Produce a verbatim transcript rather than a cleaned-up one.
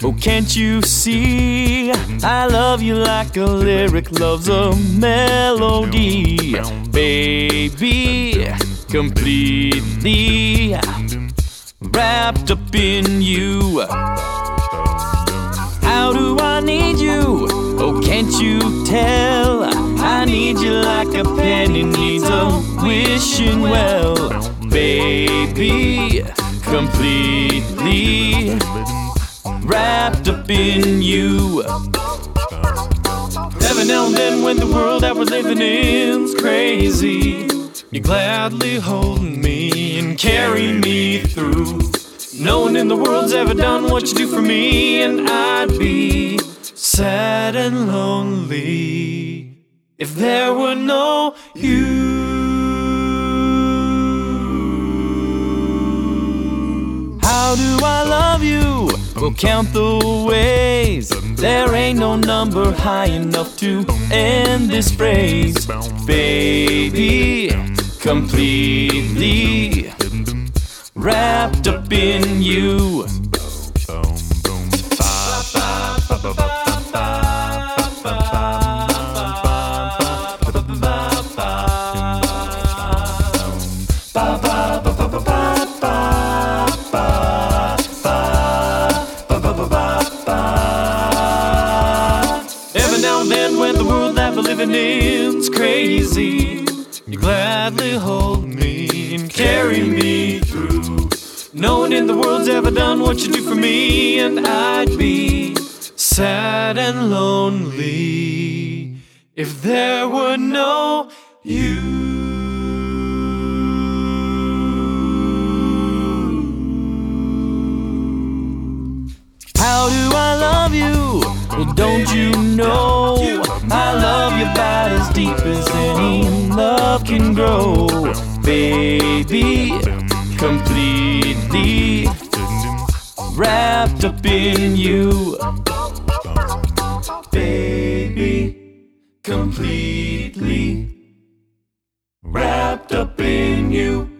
Oh, can't you see? I love you like a lyric loves a melody, baby, completely wrapped up in you. How do I need you? Oh, can't you tell? I need you like a penny needs a wishing well, baby, completely wrapped up in you. Every now and then when the world that we're living in's crazy, you gladly hold me and carry me through. No one in the world's ever done what you do for me, and I'd be sad and lonely if there were no you. How do I love you? We'll count the ways. There ain't no number high enough to end this phrase, baby, completely wrapped up in you. Every now and then when the world that we're living in's crazy, you gladly hold me and carry me through. No one in the world's ever done what you do for me, and I'd be sad and lonely if there were no you. How do I love you? Well, don't you know I love you about as deep as any love can grow, baby, completely wrapped up in you, baby, completely wrapped up in you.